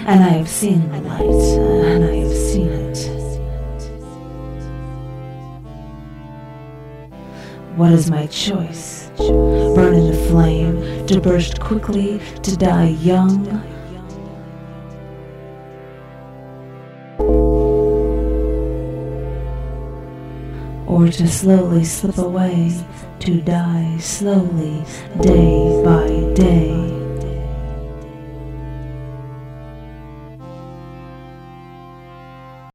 and I have seen the light, and I have seen it. What is my choice? Burn in the flame, to burst quickly, to die young? Or to slowly slip away, to die slowly, day by day?